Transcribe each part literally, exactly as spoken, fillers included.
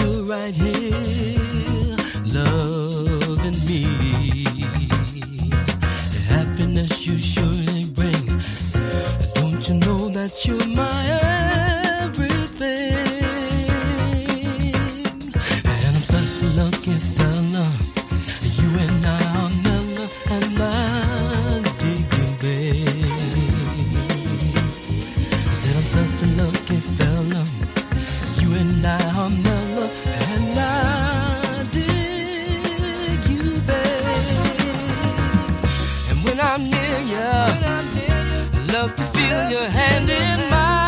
you're right here, loving me. The happiness you surely bring. Don't you know that you're my everything? And I'm such a lucky fella. You and I are mellow, and I dig you, babe. Said I'm such a lucky fella. You and I are mellow, and I dig you, babe. And when I'm near you, I love to feel your hand in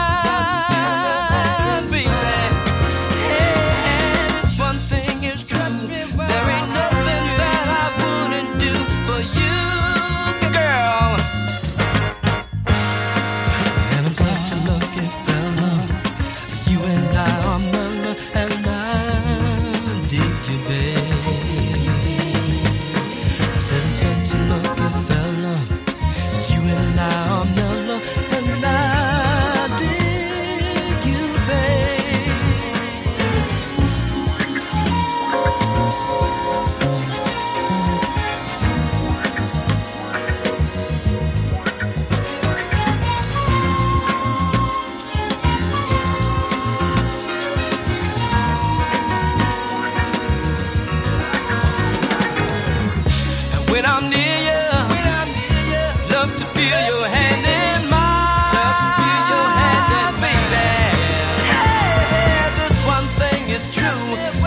mine, baby. Hey, and it's one thing is true. There ain't nothing that I wouldn't do for you, girl. And I'm such a lucky fella. You and I are mellow, and I dig you, babe. I said I'm such a lucky fella. You and I are mellow, and I dig you, babe. And when I'm near you, when I'm near you, love to feel your hand in mine. Love to feel your hand in mine, baby. Hey, this one thing is true.